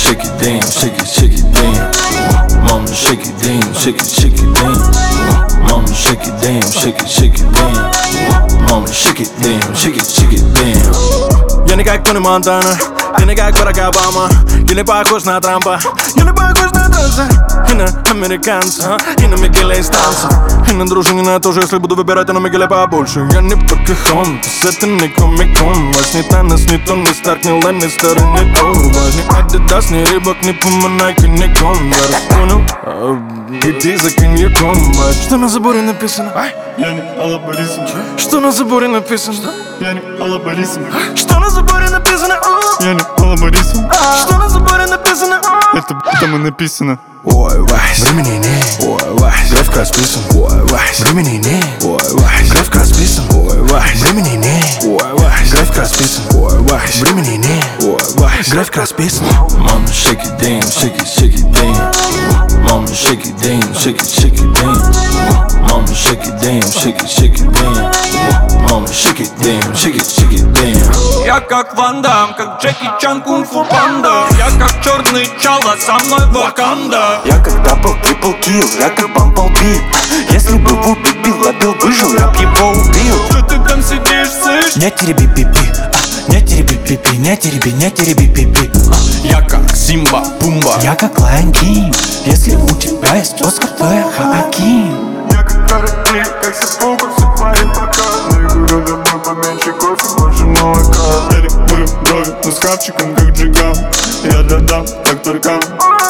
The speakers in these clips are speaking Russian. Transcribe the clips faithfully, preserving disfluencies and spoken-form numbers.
shake it, damn, shake it, shake it, damn. Mama, shake it, damn, shake it, shake it, damn. Mama, shake it, damn, shake it, shake it, damn. Mama, shake it, damn, shake it, shake it, damn. Я не как Тони Монтана, ты не как Барак Обама. Я не похож на Трампа, я не похож на танца. И на американца, и на Мигеля Истанца. И на дружинина тоже, если буду выбирать, а на Мигеля побольше. Я не Покахонтас, это не Комик-кон. Вас не Танос, не Тони Старк, не Ланнистер, не Торвальд. Не Адидас, не Рибок, не Пума, Найк, не Конверс. Понял? Иди за коньяком. Что на заборе написано? Я не Алла Борисовна. Что на заборе написано? Я не Алла Борисовна. Что на заборе написано? Я не Алла Борисовна. Что на заборе написано? Это там и написано. Ой, Вась, времени нет. Ой, Вась, график расписан. Ой, Вась, времени нет. Ой, Вась, график расписан. Ой, Вась, времени нет. Ой, Вась, график расписан. Ой, Вась, времени нет. Ой, Вась, график расписан. Mama, shake it, damn, shake it, shake it, damn. Mama, shake it, damn, shake it, shake it, damn. Mama, shake it, damn, shake it, shake it, damn. Mama, shake it, damn, shake it, shake it, damn. Я как Ван Дам, как Джеки Чан, Кунг-фу панда. Я как черный чала, со мной Ваканда. Я как дабл, трипл килл, я как Бамблби. Если бы в Убит Билл отбил, выжил, я б его убил. Чё ты там сидишь, слышь? Не тереби пипи, а, не тереби пипи, не тереби, не тереби пипи. Я как Симба, Пумба. Я как Лайон Кинг, если у тебя есть Оскар, то я Хоакин. Я как Каратин, как Сапога, все твои показы. Я говорю, домой поменьше кофе, больше молока. Я рекурю брови, но с хавчиком, как Джиган. Я додам, как Туркан.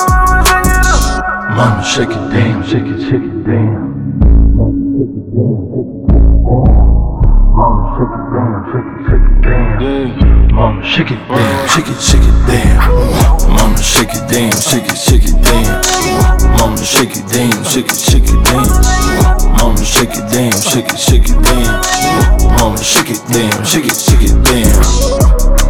Mama, shake it, damn, shake it, shake it, damn. Mama, shake it, damn, shake it, shake it, damn. Mama, shake it, damn, shake it, shake it, damn. Mama, shake it, damn, shake it, shake it, damn. Mama, shake it, damn, shake it, shake it, damn. Mama, shake it, damn, shake it, shake it, damn. Mama, shake it, damn, shake it, shake it, damn.